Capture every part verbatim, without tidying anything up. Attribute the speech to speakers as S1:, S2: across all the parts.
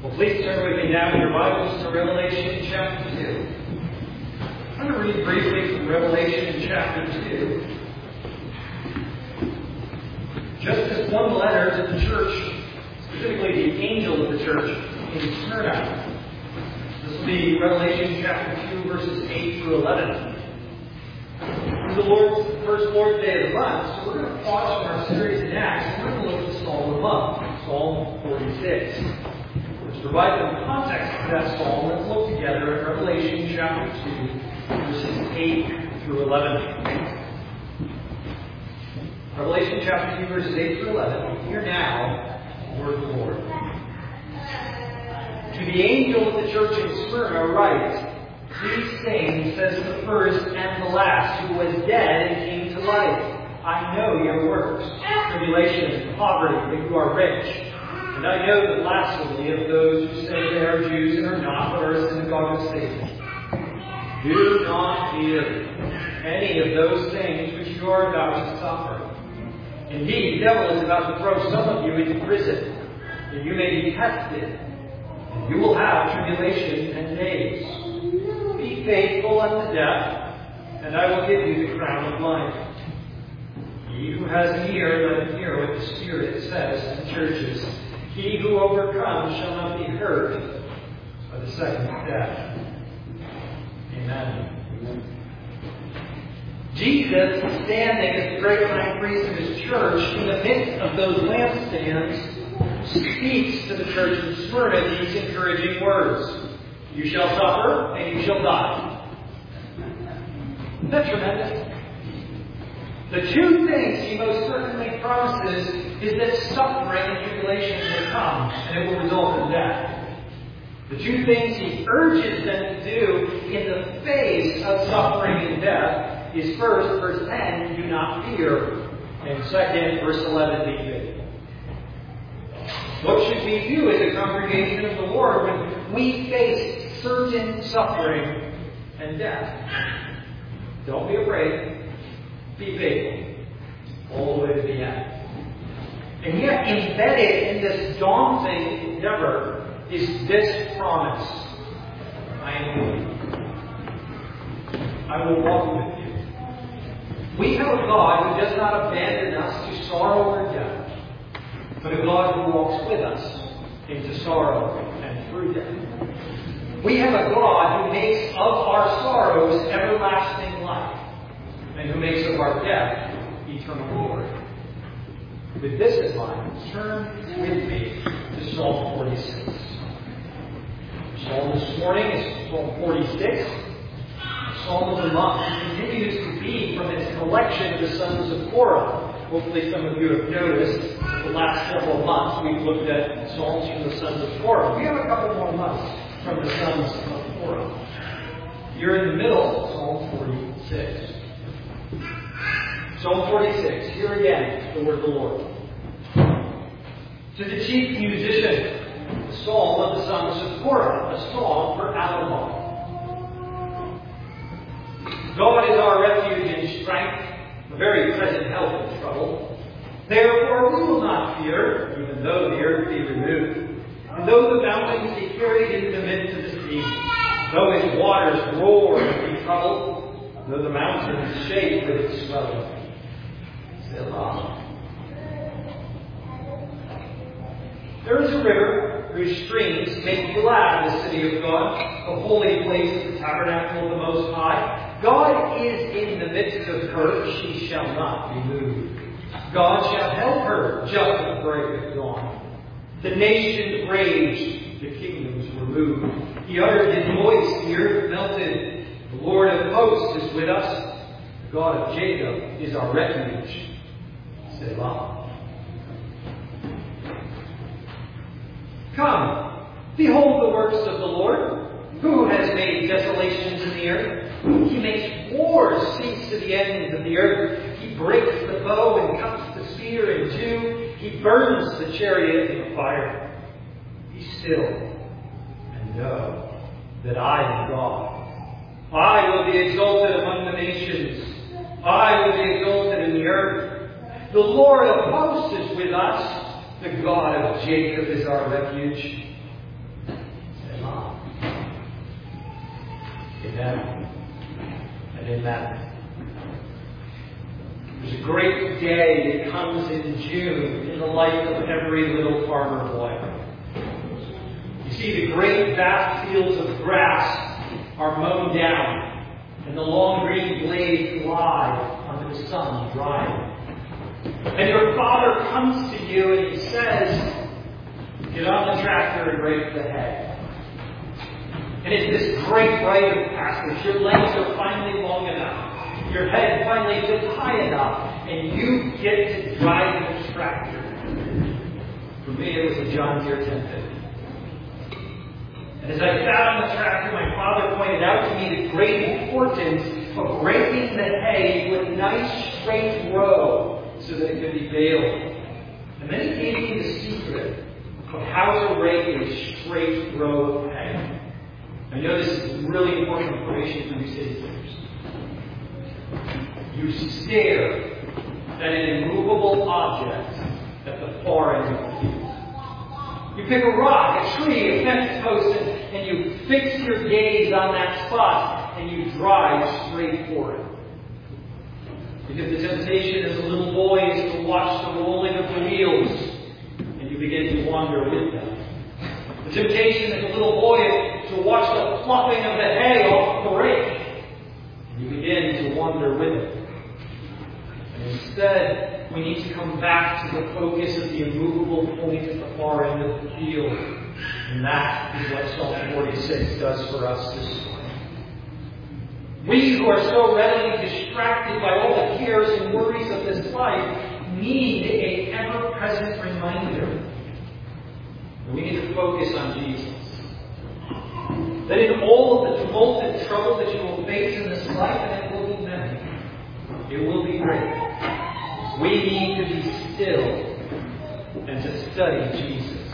S1: Well, please turn with me now in your Bibles to Revelation chapter two. I'm going to read briefly from Revelation chapter two. Just as one letter to the church, specifically the angel of the church in Smyrna. This will be Revelation chapter two, verses eight through eleven. This is the Lord's, the first Lord's Day of the month, so we're going to pause from our series in Acts and we're going to look at the Psalm of the month, Psalm forty-six. To provide some context to that psalm, let's look together at Revelation chapter two, verses eight through eleven. Revelation chapter two, verses eight through eleven. Hear now the word of the Lord. To the angel of the church in Smyrna write, these things says the first and the last, who was dead and came to life. I know your works, tribulation and poverty, but you are rich. And I know the blasphemy of those who say they are Jews and are not, but are a synagogue of Satan. Do not fear any of those things which you are about to suffer. Indeed, the devil is about to throw some of you into prison, that you may be tested, and you will have tribulation ten days. Be faithful unto death, and I will give you the crown of life. He who has an ear, let him hear what the Spirit says to the churches. He who overcomes shall not be hurt by the second death. Amen. Jesus, standing as the great high priest of his church, in the midst of those lampstands, speaks to the church in Smyrna these encouraging words. You shall suffer, and you shall die. Isn't that tremendous? The two things he most certainly promises is that suffering and tribulation will come, and it will result in death. The two things he urges them to do in the face of suffering and death is first, verse ten, do not fear, and second, verse eleven, be faithful. What should we do as a congregation of the Lord when we face certain suffering and death? Don't be afraid. Be faithful all the way to the end. And yet, embedded in this daunting endeavor is this promise. I am with you. I will walk with you. We have a God who does not abandon us to sorrow or death, but a God who walks with us into sorrow and through death. We have a God who makes of our sorrows everlasting life, and who makes of our death eternal glory. With this in mind, turn with me to Psalm forty-six. Psalm this morning is Psalm forty-six, Psalm of the month. It continues to be from its collection of the sons of Korah. Hopefully some of you have noticed the last several months we've looked at Psalms from the sons of Korah. We have a couple more months from the sons of Korah. You're in the middle of Psalm forty-six. Psalm forty-six. Here again, the word of the Lord. To the chief musician, the psalm of the sons of Korah, a song for Asaph. God is our refuge and strength, a very present help in trouble. Therefore we will not fear, even though the earth be removed, and though the mountains be carried into the midst of the sea, though its waters roar and be troubled, though the mountains shake with its swelling. Selah. There is a river whose streams make glad the city of God, the holy place of the tabernacle of the Most High. God is in the midst of her, she shall not be moved. God shall help her just at the break of dawn. The nations raged, the kingdoms were moved. He uttered his voice, the earth melted. The Lord of hosts is with us. The God of Jacob is our refuge. Selah. Come, behold the works of the Lord, who has made desolations in the earth. He makes wars cease to the ends of the earth. He breaks the bow and cuts the spear in two. He burns the chariot in fire. Be still and know that I am God. I will be exalted among the nations. I will be exalted in the earth. The Lord of hosts is with us. The God of Jacob is our refuge. Amen. And amen. There's a great day that comes in June in the life of every little farmer boy. You see, the great vast fields of grass are mown down, and the long green blades lie under the sun drying. And your father comes to you and he says, get on the tractor and rake the hay. And it's this great rite of passage. Your legs are finally long enough. Your head finally gets high enough. And you get to drive the tractor. For me, it was a John Deere ten fifty. And as I sat on the tractor, my father pointed out to me the great importance of raking the hay to a nice straight row so that it could be baled. And then he gave me the secret of how to rake a straight row of hay. I know this is really important information for you citizens. You stare at an immovable object at the far end of the field. You pick a rock, a tree, a fence post, and, and you fix your gaze on that spot, and you drive straight for it. Because the temptation as a little boy is to watch the rolling of the wheels, and you begin to wander with them. The temptation as a little boy is to watch the fluffing of the hay off the rake, and you begin to wander with it. And instead, we need to come back to the focus of the immovable point at the far end of the field. And that is what Psalm forty-six does for us this morning. We who are so readily distracted by all the cares and worries of this life need a ever-present reminder. We need to focus on Jesus. That in all of the tumult and trouble that you will face in this life, and it will be many, it will be great. We need to be still and to study Jesus.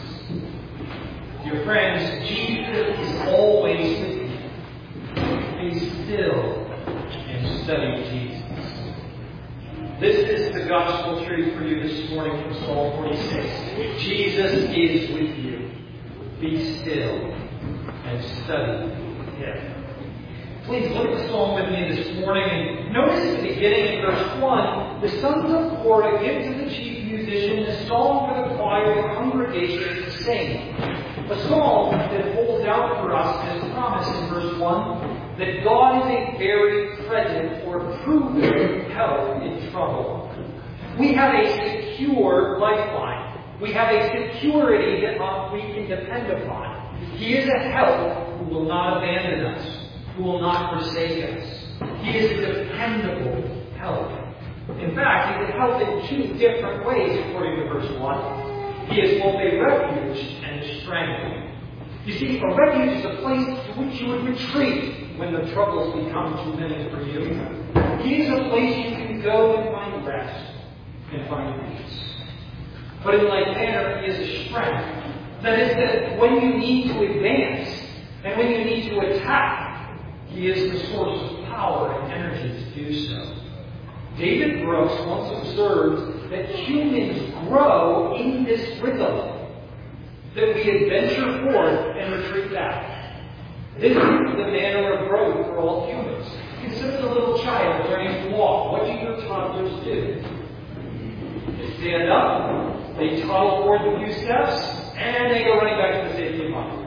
S1: Dear friends, Jesus is always with you. Be still and study Jesus. This is the gospel truth for you this morning from Psalm forty-six. Jesus is with you. Be still and study Him. Please look at the psalm with me this morning and notice at the beginning in verse one, the sons of Korah give to the chief musician a song for the choir and the congregation to sing. A psalm that holds out for us this promise in verse one that God is a very present or proven help in trouble. We have a secure lifeline. We have a security that we can depend upon. He is a help who will not abandon us, who will not forsake us. He is a dependable help. In fact, He can help in two different ways according to verse one. He is both a refuge and a strength. You see, a refuge is a place to which you would retreat when the troubles become too many for you. He is a place you can go and find rest and find peace. But in like manner, He is a strength. That is that when you need to advance and when you need to attack, He is the source of power and energy to do so. David Brooks once observed that humans grow in this rhythm. That we adventure forth and retreat back. This is the manner of growth for all humans. Consider the little child learning to walk. What do your toddlers do? They stand up, they toddle forward a few steps, and they go running back to the safety pocket.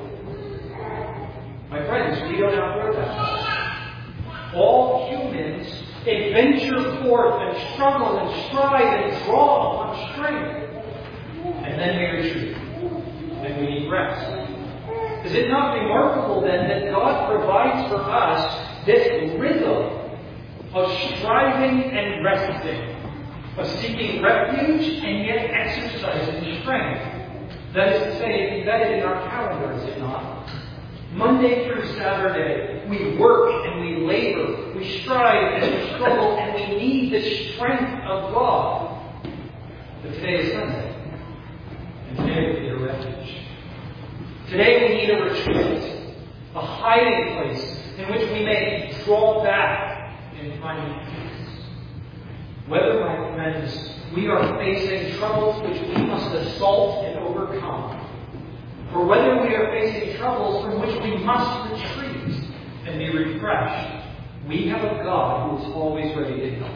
S1: My friends, we don't outgrow that. All humans adventure forth and struggle and strive and draw on strength. And then we retreat. And we need rest. Is it not remarkable then that God provides for us this rhythm of striving and resting, of seeking refuge and yet exercising strength? That is to say, it's embedded in our calendar, is it not? Monday through Saturday, we work and we labor, we strive and we struggle, and we need the strength of God. But today is Sunday. And today we need a refuge. Today we need a retreat, a hiding place in which we may draw back and find peace. Whether, my friends, we are facing troubles which we must assault and overcome, or whether we are facing troubles from which we must retreat and be refreshed, we have a God who is always ready to help.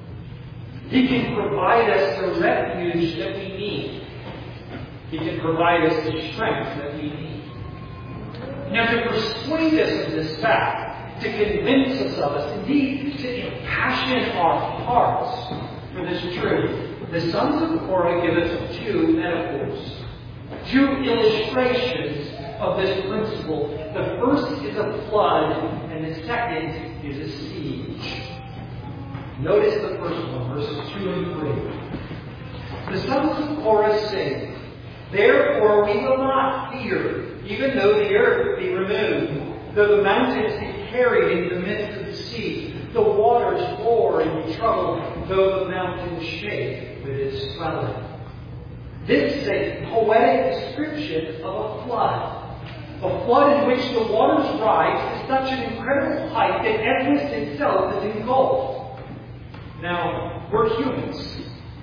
S1: He can provide us the refuge that we need. He can provide us the strength that we need. Now, to persuade us of this fact, to convince us of us, indeed, to impassion our hearts for this truth, the sons of Korah give us two metaphors, two illustrations of this principle. The first is a flood, and the second is a siege. Notice the first one, verses two and three. The sons of Korah sing, "Therefore we will not fear, even though the earth be removed, though the mountains be carried into the midst of the sea, the waters roar and be troubled, though the mountains shake with its swelling." This is a poetic description of a flood. A flood in which the waters rise to such an incredible height that Everest itself is engulfed. Now, we're humans.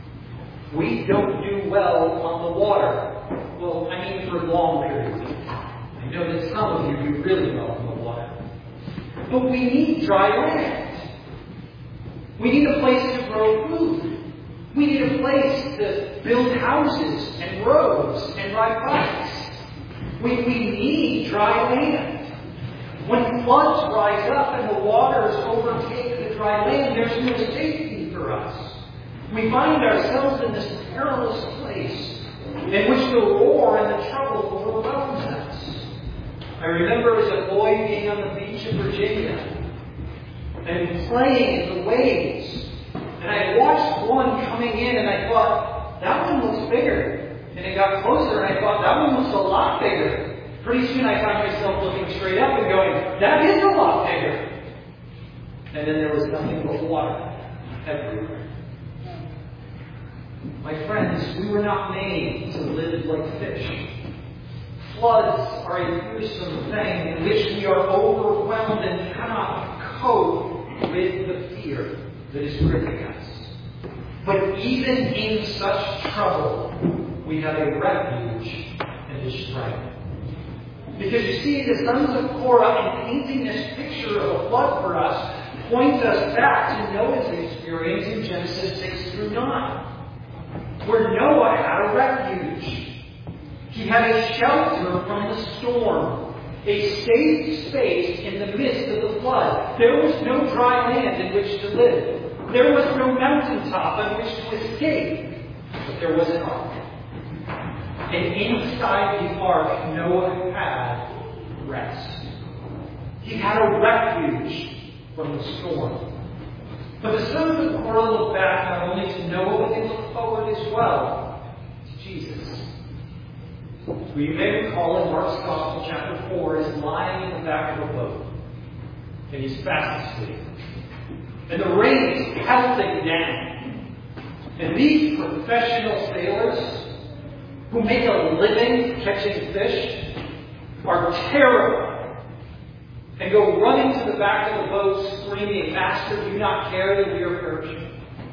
S1: We don't do well on the water. Well, I mean for long periods of time. I know that some of you do really well on the water. But we need dry land. We need a place to grow food. We need a place to build houses and roads and ride bikes. We, we need dry land. When floods rise up and the waters overtake the dry land, there's no safety for us. We find ourselves in this perilous place in which the roar and the trouble overwhelms us. I remember as a boy being on the beach of Virginia and playing in the waves. And I watched one coming in and I thought, that one looks bigger. And it got closer and I thought, that one looks a lot bigger. Pretty soon I found myself looking straight up and going, that is a lot bigger. And then there was nothing but water everywhere. My friends, we were not made to live like fish. Floods are a fearsome thing in which we are overwhelmed and cannot cope with the fear that is gripping us. But even in such trouble, we have a refuge and a strength. Because you see, the sons of Korah, in painting this picture of a flood for us, point us back to Noah's experience in Genesis six through nine. Where Noah had a refuge. He had a shelter from the storm, a safe space in the midst of the flood. There was no dry land in which to live. There was no mountaintop on which to escape. But there was an ark. And inside the ark, Noah had rest. He had a refuge from the storm. But the sons of Korah look back not only to Noah, but they look forward as well to Jesus. Who you may recall in Mark's Gospel, chapter four, is lying in the back of a boat. And he's fast asleep. And the rain is pelting down. And these professional sailors, who make a living catching fish, are terrified. And go running to the back of the boat screaming, "Master, do you not care that we are perishing?"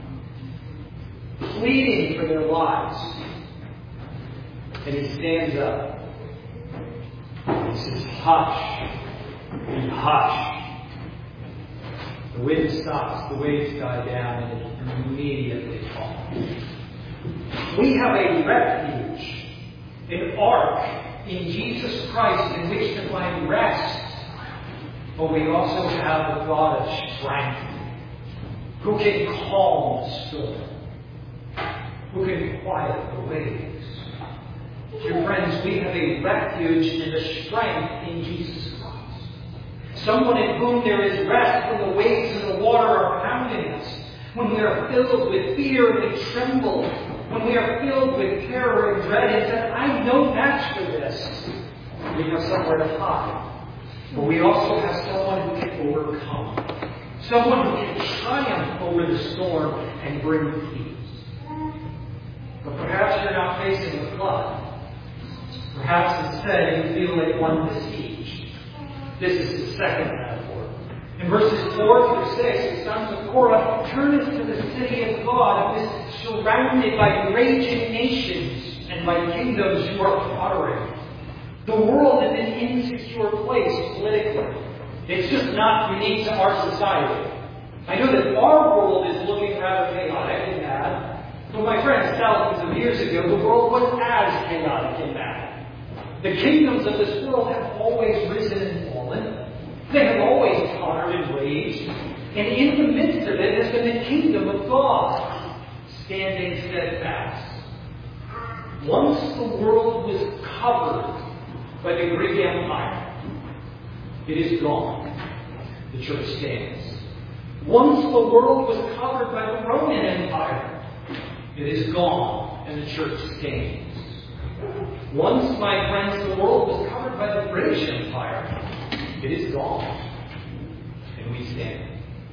S1: Pleading for their lives. And he stands up. He says, "Hush, and hush." The wind stops, the waves die down, and it immediately falls. We have a refuge, an ark in Jesus Christ in which to find rest. But we also have a God of strength who can calm the storm, who can quiet the waves. Dear friends, we have a refuge and a strength in Jesus Christ. Someone in whom there is rest when the waves and the water are pounding us, when we are filled with fear and we tremble, when we are filled with terror and dread, and said, "I'm no match for this." We have somewhere to hide. But we also have someone who can overcome. Someone who can triumph over the storm and bring peace. But perhaps you're not facing a flood. Perhaps instead you feel like one besieged. This is the second metaphor. In verses four through six, the sons of Korah turn us to the city of God, who is surrounded by raging nations and by kingdoms who are tottering. The world is an insecure place politically. It's just not unique to our society. I know that our world is looking rather chaotic and bad, but my friends, thousands of years ago, the world was as chaotic and bad. The kingdoms of this world have always risen and fallen. They have always tottered and raged. And in the midst of it has been the kingdom of God, standing steadfast. Once the world was covered by the Greek Empire, it is gone. The church stands. Once the world was covered by the Roman Empire, it is gone, and the church stands. Once, my friends, the world was covered by the British Empire, it is gone, and we stand.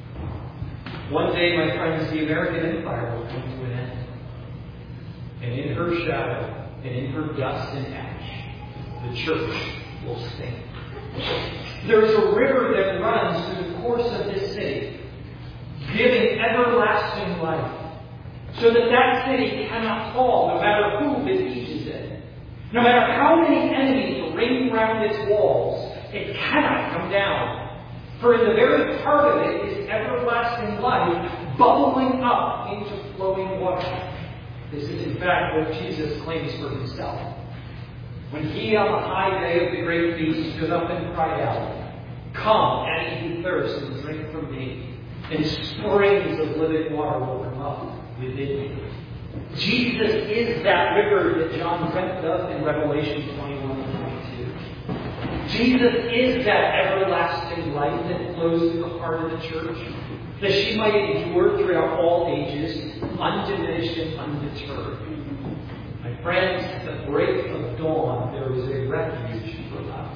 S1: One day, my friends, the American Empire will come to an end. And in her shadow, and in her dust and ash, the church will stand. There is a river that runs through the course of this city, giving everlasting life, so that that city cannot fall, no matter who besieges it. No matter how many enemies ring round its walls, it cannot come down. For in the very heart of it is everlasting life, bubbling up into flowing water. This is in fact what Jesus claims for himself. When he on the high day of the great feast stood up and cried out, "Come, any who thirst, and drink from me, and springs of living water will come up within you." Jesus is that river that John dreamt of in Revelation twenty-one and twenty-two. Jesus is that everlasting light that flows through the heart of the church, that she might endure throughout all ages, undiminished and undeterred. My friends, at the break of dawn, there is a refuge for us.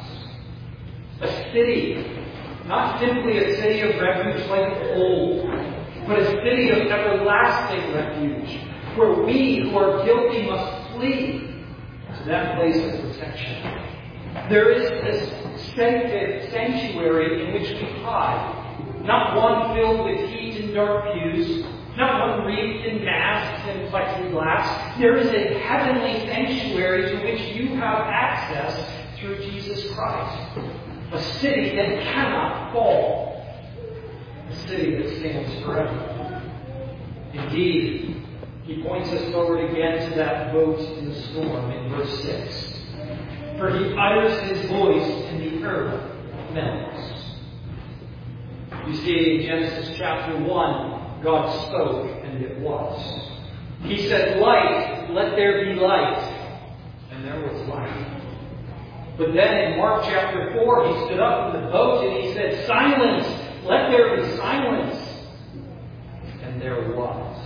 S1: A city, not simply a city of refuge like old, but a city of everlasting refuge, where we who are guilty must flee to that place of protection. There is this sacred sanctuary in which we hide, not one filled with heat and dark pews, not one wreathed in masks and plexiglass. There is a heavenly sanctuary to which you have access through Jesus Christ. A city that cannot fall. A city that stands forever. Indeed, he points us forward again to that boat in the storm in verse six. For he utters his voice and the earth melts. You see, in Genesis chapter one, God spoke, and it was. He said, "Light, let there be light." And there was light. But then in Mark chapter four, he stood up in the boat and he said, "Silence, let there be silence." And there was.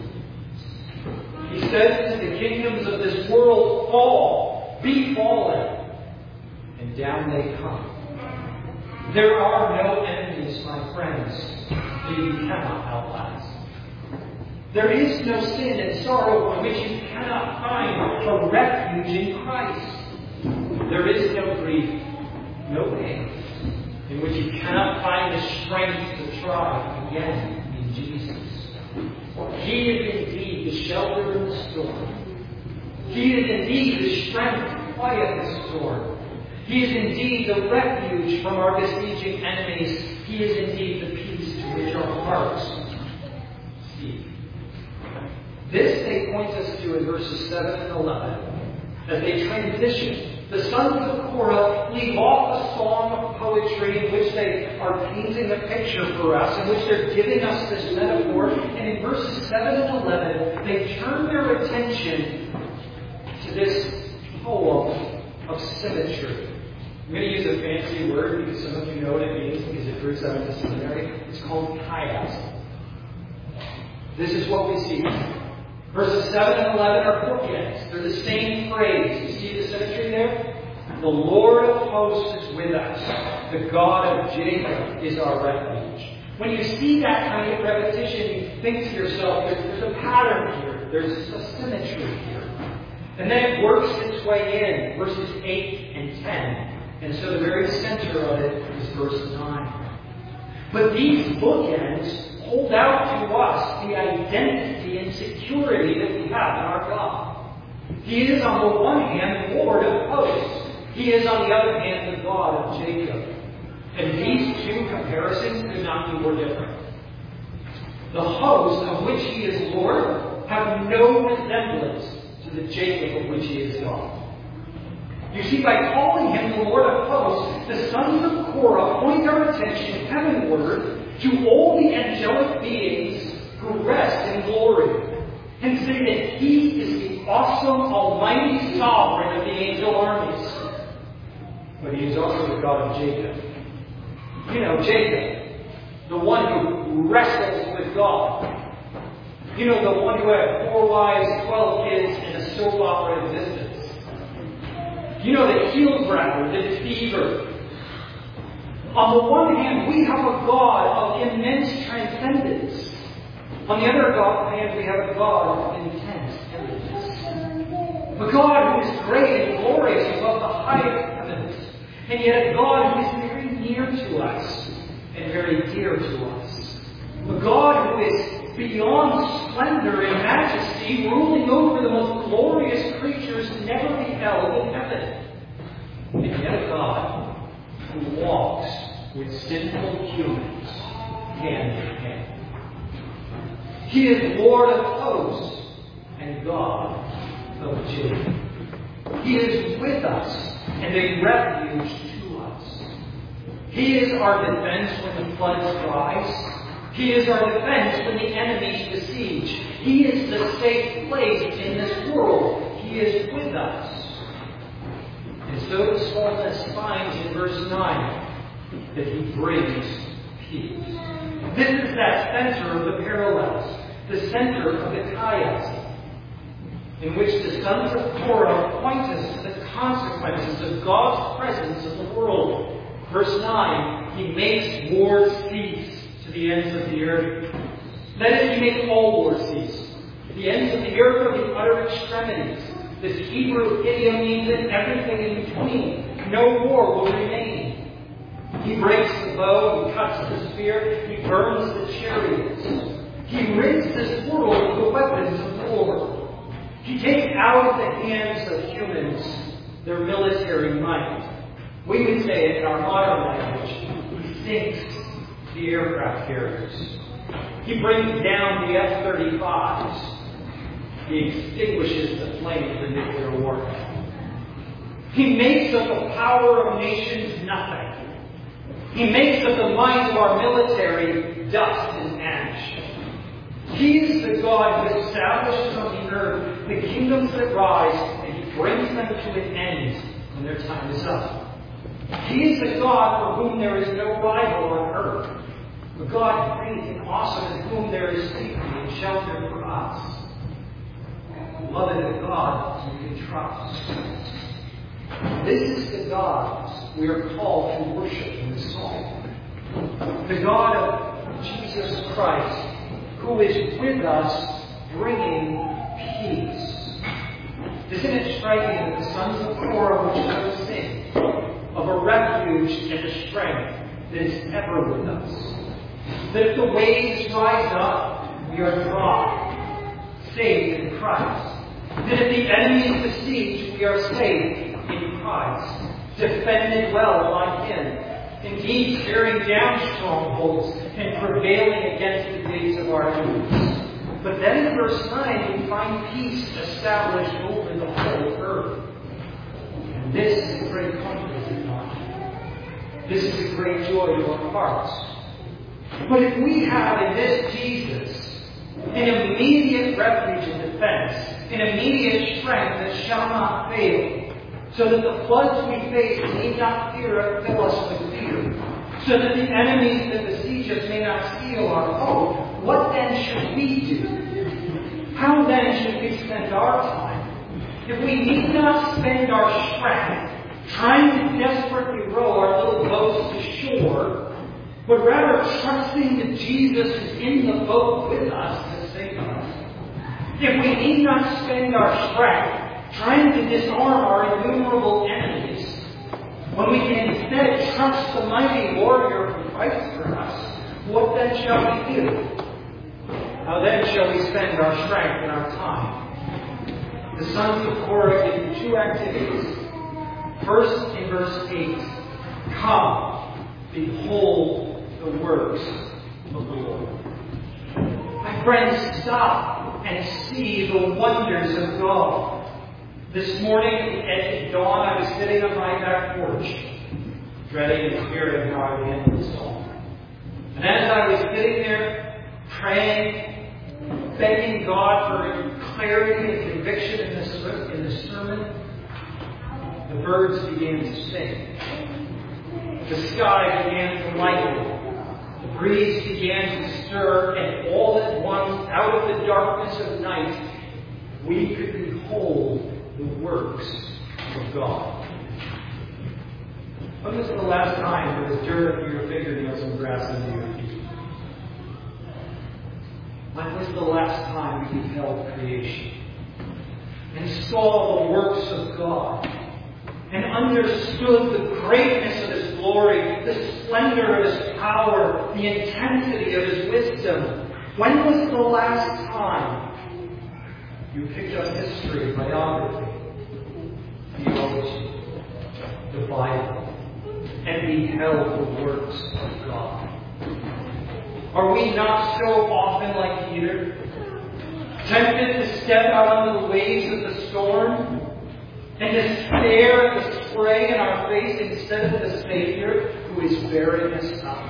S1: He says to the kingdoms of this world, "Fall, be fallen." And down they come. There are no enemies, my friends, that you cannot outlast. There is no sin and sorrow for which you cannot find a refuge in Christ. There is no grief, no pain, in which you cannot find the strength to try again in Jesus. He is indeed the shelter in the storm. He is indeed the strength to quiet the storm. He is indeed the refuge from our besieging enemies. He is indeed the peace to which our hearts seek. This they point us to in verses seven and eleven as they transition. The sons of Korah leave off a song of poetry in which they are painting a picture for us, in which they're giving us this metaphor. And in verses seven and eleven, they turn their attention to this poem of symmetry. I'm going to use a fancy word because some of you know what it means because it proves I went to seminary. It's called chiasm. This is what we see. Verses seven and eleven are bookends. They're the same phrase. You see the symmetry there? The Lord of hosts is with us. The God of Jacob is our refuge. When you see that kind of repetition, you think to yourself, there's, there's a pattern here. There's a symmetry here. And then it works its way in, verses eight and ten. And so the very center of it is verse nine. But these bookends hold out to us the identity and security that we have in our God. He is on the one hand Lord of hosts. He is on the other hand the God of Jacob. And these two comparisons could not be more different. The hosts of which he is Lord have no resemblance to the Jacob of which he is God. You see, by calling him the Lord of hosts, the sons of Korah point our attention heavenward to all the angelic beings who rest in glory, and say that he is the awesome, almighty sovereign of the angel armies. But he is also the God of Jacob. You know, Jacob, the one who wrestles with God. You know, the one who had four wives, twelve kids, and a soap opera existence. You know, the heel grabber, the deceiver. On the one hand, we have a God of immense transcendence. On the other hand, we have a God of intense eminence. A God who is great and glorious above the highest heavens, and yet a God who is very near to us and very dear to us. A God who is beyond splendor and majesty, ruling over the most glorious creatures never beheld in heaven. And yet a God who walks with sinful humans hand in hand. He is Lord of hosts and God of Jacob. He is with us and a refuge to us. He is our defense when the floods rise. He is our defense when the enemies besiege. He is the safe place in this world. He is with us. And so the psalmist finds in verse nine that he brings peace. This is that center of the parallels, the center of the chiasm, in which the sons of Korah point us to the consequences of God's presence in the world. Verse nine, he makes wars cease to the ends of the earth. That is, he makes all wars cease. The ends of the earth are the utter extremities. This Hebrew idiom means that everything in between. No war will remain. He breaks the bow, he cuts the spear, he burns the chariots. He rids this world of the weapons of war. He takes out of the hands of humans their military might. We would say it in our modern language, he sinks the aircraft carriers. He brings down the F thirty-fives. He extinguishes the flames of nuclear warfare. He makes of the power of nations nothing. He makes of the might of our military dust and ash. He is the God who establishes on the earth the kingdoms that rise, and he brings them to an end when their time is up. He is the God for whom there is no rival on earth. A God great and awesome in whom there is safety and shelter for us. Beloved of God, you can trust. This is the God we are called to worship in this psalm. The God of Jesus Christ, who is with us, bringing peace. Isn't it striking that the sons of Korah which go sing of a refuge and a strength that is ever with us? That if the waves rise up, we are dry, safe in Christ. That if the enemies besiege, we are safe in Christ, defended well by him, indeed tearing down strongholds and prevailing against the gates of our enemies. But then in verse nine, we find peace established over the whole earth. And this is a great comfort, is it not? This is a great joy to our hearts. But if we have in this Jesus an immediate refuge and defense, an immediate strength that shall not fail, so that the floods we face need not fear fill us with fear, so that the enemies that besiege us may not steal our hope, what then should we do? How then should we spend our time? If we need not spend our strength trying to desperately row our little boats to shore, but rather trusting that Jesus is in the boat with us to save us. If we need not spend our strength trying to disarm our innumerable enemies, when we can instead trust the mighty warrior who fights for us, what then shall we do? How then shall we spend our strength and our time? The sons of Korah did two activities. First, in verse eight, come, behold the works of the Lord. My friends, stop and see the wonders of God. This morning at dawn, I was sitting on my back porch, dreading and fearing how I would end the psalm. And as I was sitting there, praying, begging God for clarity and conviction in this, in this sermon, the birds began to sing. The sky began to lighten. The breeze began to stir, and all at once, out of the darkness of night, we could behold the works of God. When was the last time there was dirt under your fingernails and grass under your feet? When was the last time you beheld creation and saw the works of God and understood the greatness of His glory, the splendor of His power, the intensity of His wisdom? When was the last time you picked up history, biography, theology, the Bible, and beheld the works of God? Are we not so often like Peter, tempted to step out on the waves of the storm and to stare at the spray in our face instead of the Savior who is bearing us up?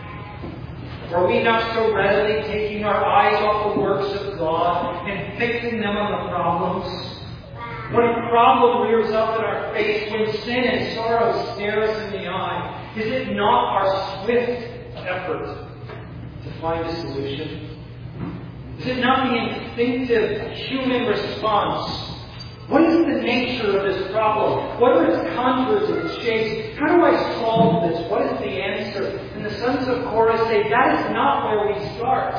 S1: Are we not so readily taking our eyes off the works of God and fixing them on the problems? When a problem rears up in our face, when sin and sorrow stare us in the eye, is it not our swift effort to find a solution? Is it not the instinctive human response? What is the nature of this problem? What are its contours and its shapes? How do I solve this? What is the answer? And the sons of Korah say, that is not where we start.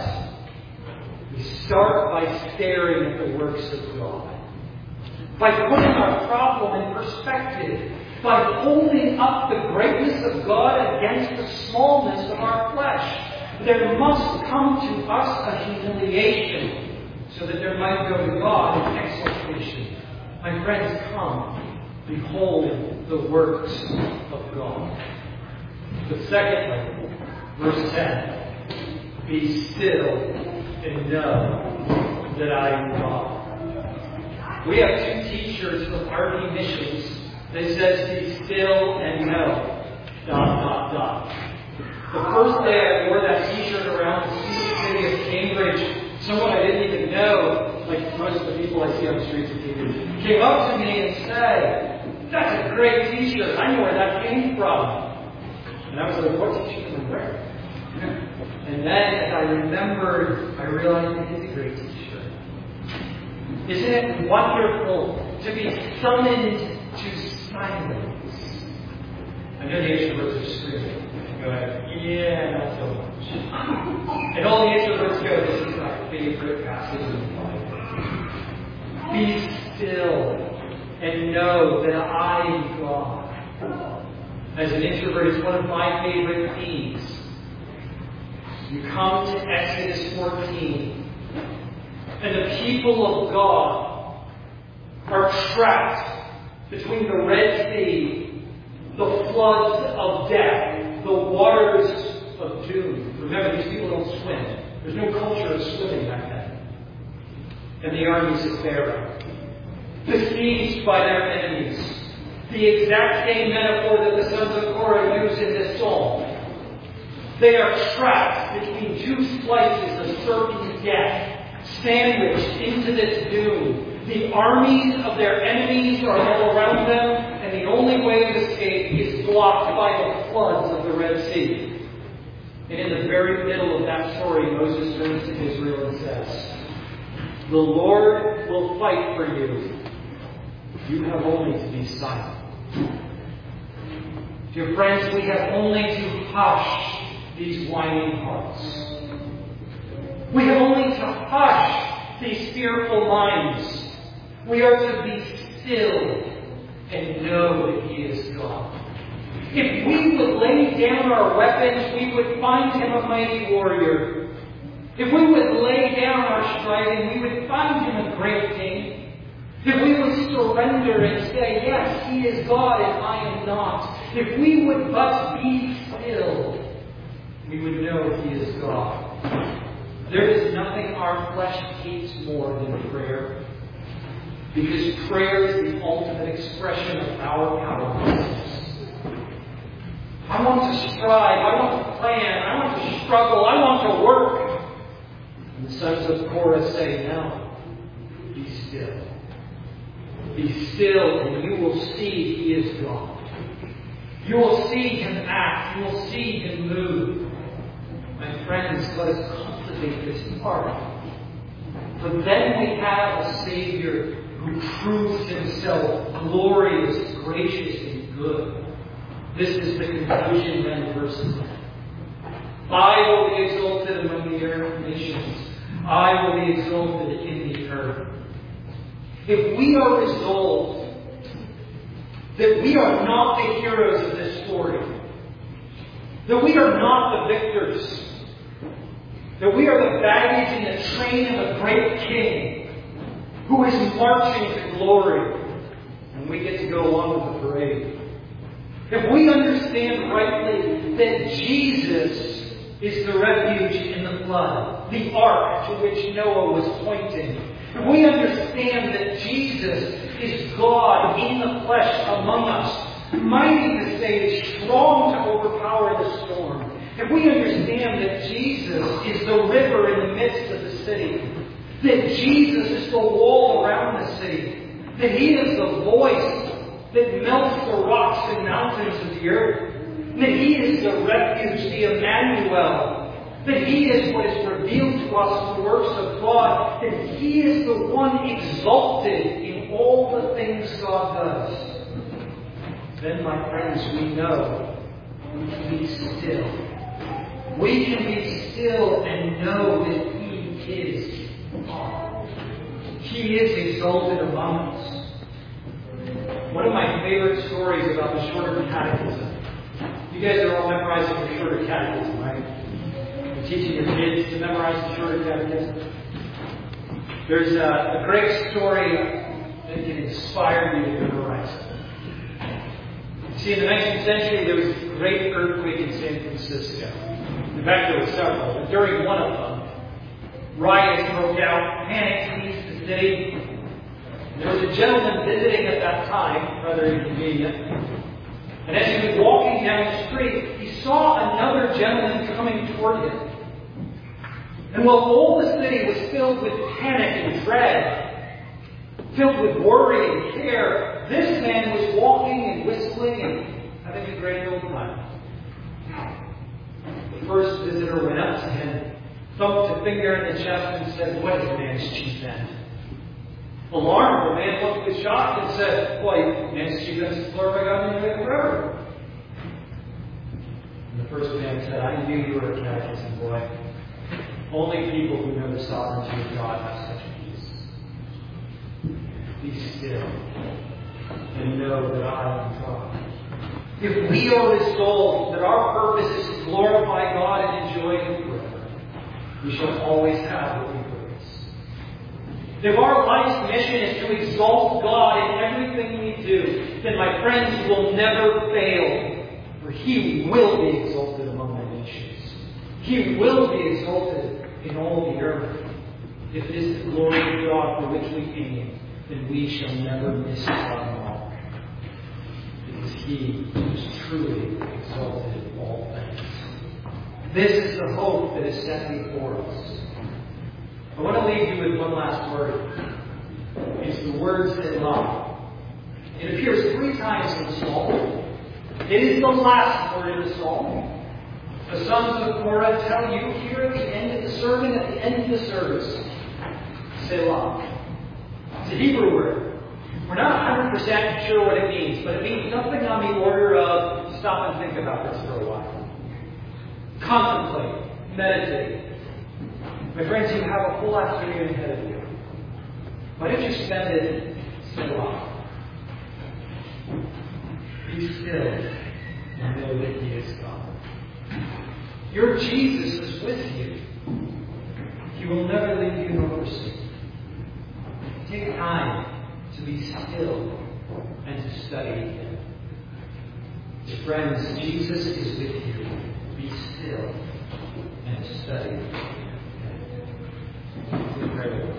S1: We start by staring at the works of God. By putting our problem in perspective. By holding up the greatness of God against the smallness of our flesh. There must come to us a humiliation so that there might go to God an exaltation. My friends, come, behold the works of God. But secondly, verse ten, be still and know that I am God. We have two t-shirts from R V Missions that says be still and know, dot, dot, dot. The first day I wore that t-shirt around the city of Cambridge, someone I didn't even know, like most of the people I see on the streets of Cambridge, came up to me and said, that's a great t-shirt. I know where that came from. And I was like, what t-shirt am I wearing? And then as I remembered, I realized it is a great t-shirt. Isn't it wonderful to be summoned to silence? I know the extroverts are screaming. Go ahead. Yeah, not so much. And all the introverts go, this is my favorite passage in the Bible. Be still and know that I am God. As an introvert, it's one of my favorite themes. You come to Exodus fourteen, and the people of God are trapped between the Red Sea, the floods of death, the waters of doom. Remember, these people don't swim. There's no culture of swimming back then. And the armies of Pharaoh, besieged by their enemies. The exact same metaphor that the sons of Korah use in this psalm. They are trapped between two slices of certain death, sandwiched into this doom. The armies of their enemies are all around them, and the only way of escape is blocked by the floods of the Red Sea. And in the very middle of that story, Moses turns to Israel and says, the Lord will fight for you. You have only to be silent. Dear friends, we have only to hush these whining hearts. We have only to hush these fearful minds. We are to be still and know that He is God. If we would lay down our weapons, we would find Him a mighty warrior. If we would lay down our striving, we would find Him a great king. If we would surrender and say, yes, He is God and I am not. If we would but be still, we would know He is God. There is nothing our flesh hates more than prayer, because prayer is the ultimate expression of our powerlessness. I want to strive, I want to plan, I want to struggle, I want to work. And the sons of Korah say, no, be still. Be still, and you will see He is God. You will see Him act. You will see Him move. My friends, let us cultivate this heart. For then we have a Savior who proves Himself glorious, gracious, and good. This is the conclusion then of verse ten. I will be exalted among the earth nations. I will be exalted in the earth. If we are resolved that we are not the heroes of this story, that we are not the victors, that we are the baggage in the train of a great king who is marching to glory, and we get to go along with the parade. If we understand rightly that Jesus is the refuge in the flood, the ark to which Noah was pointing, if we understand that Jesus is God in the flesh among us, mighty to save, strong to overpower the storm, if we understand that Jesus is the river in the midst of the city, that Jesus is the wall around the city, that He is the voice that melts the rocks and mountains of the earth, that He is the refuge, the Emmanuel, that He is what is revealed to us in the works of God, that He is the one exalted in all the things God does. Then, my friends, we know we can be still. We can be still and know that He is God. He is exalted among us. One of my favorite stories about the Shorter Catechism. You guys are all memorizing the Shorter Catechism, right? You're teaching your kids to memorize the Shorter Catechism. There's a, a great story that can inspire you to memorize it. See, in the nineteenth century, there was a great earthquake in San Francisco. In fact, there were several, but during one of them, riots broke out, panic seized the city. There was a gentleman visiting at that time, rather inconvenient, and as he was walking down the street, he saw another gentleman coming toward him. And while all the city was filled with panic and dread, filled with worry and care, this man was walking and whistling and having a great old time. The first visitor went up to him, thumped a finger in the chest, and said, "What is man's chief end?" Alarmed, the man looked with shock and said, "Why, man's chief end is glorify God and live forever." And the first man said, "I knew you were a catechism boy. Only people who know the sovereignty of God have such peace. Be still and know that I am God." If we are resolved that our purpose is to glorify God and enjoy Him forever, we shall always have what we purpose. If our life's mission is to exalt God in everything we do, then, my friends, we will never fail, for He will be exalted among the nations. He will be exalted in all the earth. If it is the glory of God for which we aim, then we shall never miss our mark. It is He who is truly exalted in all things. This is the hope that is set before us. I want to leave you with one last word. It's the word Selah. It appears three times in the psalm. It is the last word in the psalm. The sons of Korah tell you here at the end of the sermon, at the end of the service, Selah. It's a Hebrew word. We're not one hundred percent sure what it means, but it means something on the order of stop and think about this for a while. Contemplate. Meditate. My friends, you have a full afternoon ahead of you. Why don't you spend it Selah? Be still and know that He is God. Your Jesus is with you. He will never leave you nor forsake you. Take time to be still and to study Him. Dear friends, Jesus is with you. Be still and study. We pray.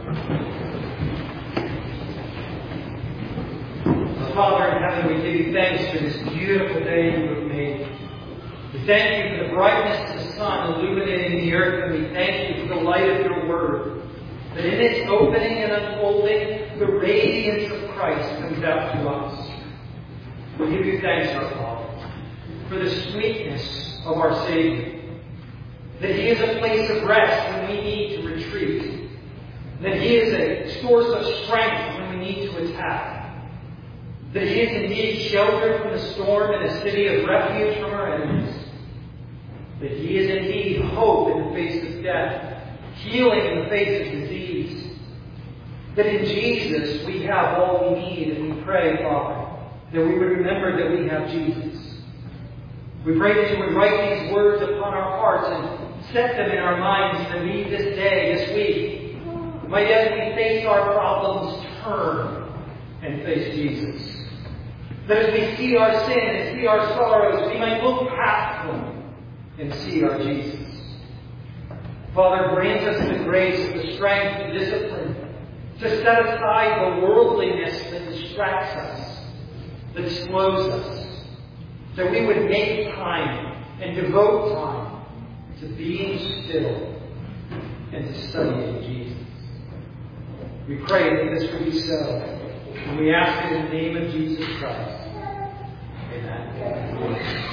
S1: Father in heaven, we give you thanks for this beautiful day you have made. We thank you for the brightness of the sun illuminating the earth, and we thank you for the light of your word. That in its opening and unfolding, the radiance of Christ comes out to us. We give you thanks, our Father, for the sweetness of our Savior. That He is a place of rest when we need to retreat. That He is a source of strength when we need to attack. That He is indeed shelter from the storm and a city of refuge from our enemies. That He is indeed hope in the face of death, healing in the face of disease. That in Jesus we have all we need, and we pray, Father, that we would remember that we have Jesus. We pray that you would write these words upon our hearts and set them in our minds to meet this day, this week. Might as we face our problems, turn and face Jesus. That as we see our sin and see our sorrows, we might look past them and see our Jesus. Father, grant us the grace, the strength, the discipline to set aside the worldliness that distracts us, that slows us, that we would make time and devote time to being still and to studying Jesus. We pray that this would be so, and we ask it in the name of Jesus Christ. Amen.